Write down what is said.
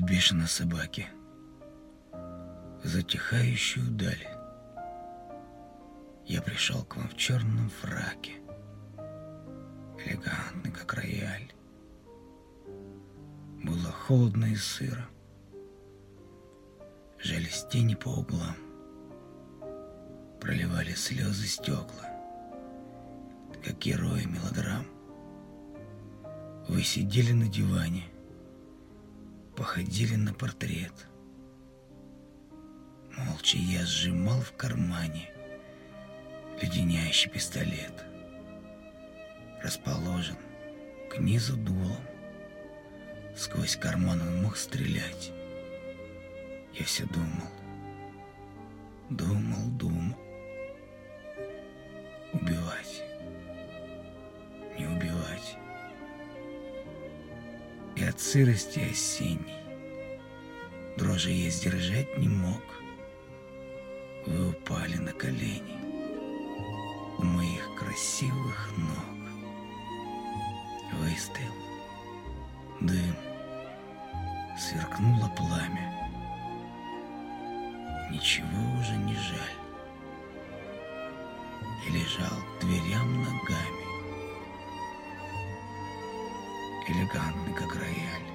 бешеной собаки в затихающую даль. Я пришел к вам в черном фраке, элегантный, как рояль. Было холодно и сыро, жались тени по углам, проливали слезы стекла, как герои мелодрам. Вы сидели на диване, походили на портрет. Молча я сжимал в кармане леденящий пистолет. Расположен к низу дулом, сквозь карман он мог стрелять. Я все думал, думал. Убивать, не убивать. И от сырости осенней дрожи я сдержать не мог. Вы упали на колени у моих красивых ног. Выстрел, дым, сверкнуло пламя. Ничего уже не жаль. И лежал к дверям ногами, элегантный, как рояль.